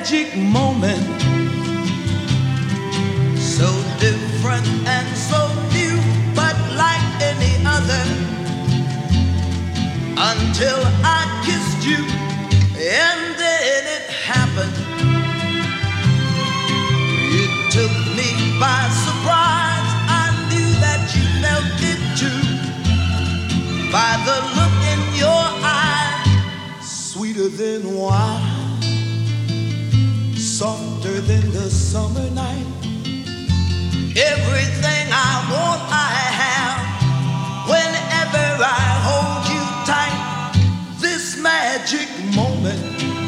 magic moment, so different and so new, but like any other, until I kissed you, and then it happened. It took me by surprise. I knew that you felt it too, by the look in your eye, sweeter than wine, softer than the summer night. Everything I want, I have. Whenever I hold you tight, this magic moment,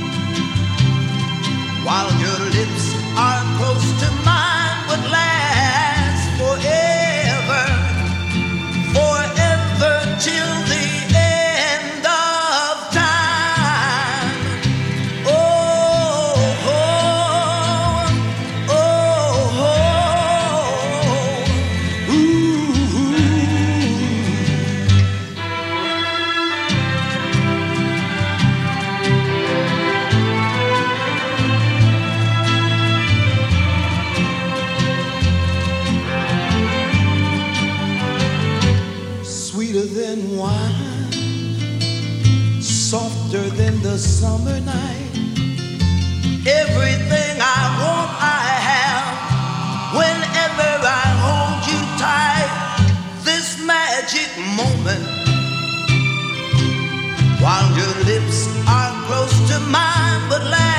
while your lips are close to mine, would last forever, forever till the end of time. Oh, oh, oh, oh, ooh. Sweeter than wine, softer than the summer night. Everything I want, I have. Whenever I hold you tight, this magic moment, while your lips are close to mine, but last